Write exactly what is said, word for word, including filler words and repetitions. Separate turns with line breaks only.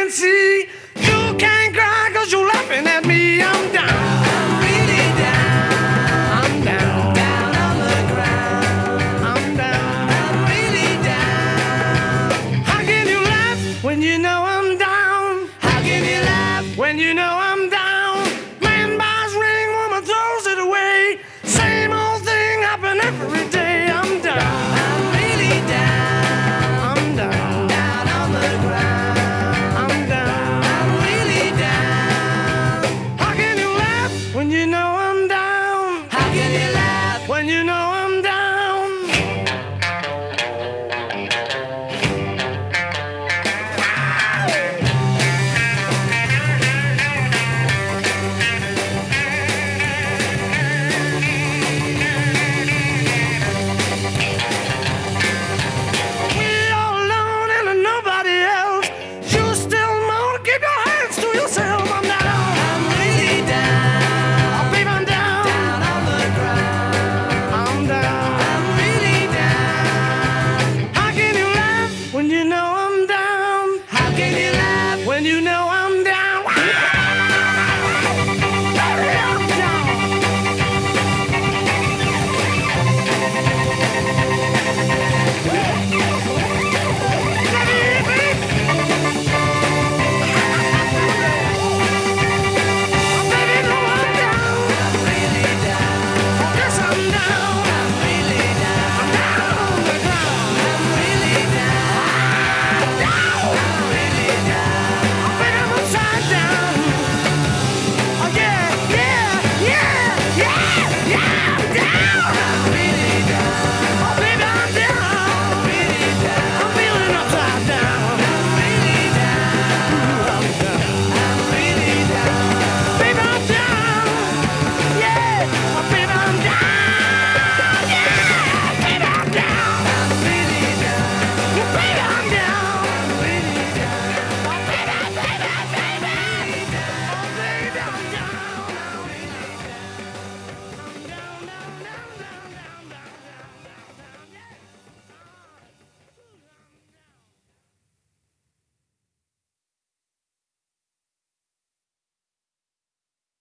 can see. You can't cry cause you're laughing at me. I'm down. I'm really down. I'm down. Down on the ground. I'm down. I'm really down. How can you laugh when you know I'm down? How can you laugh when you know I'm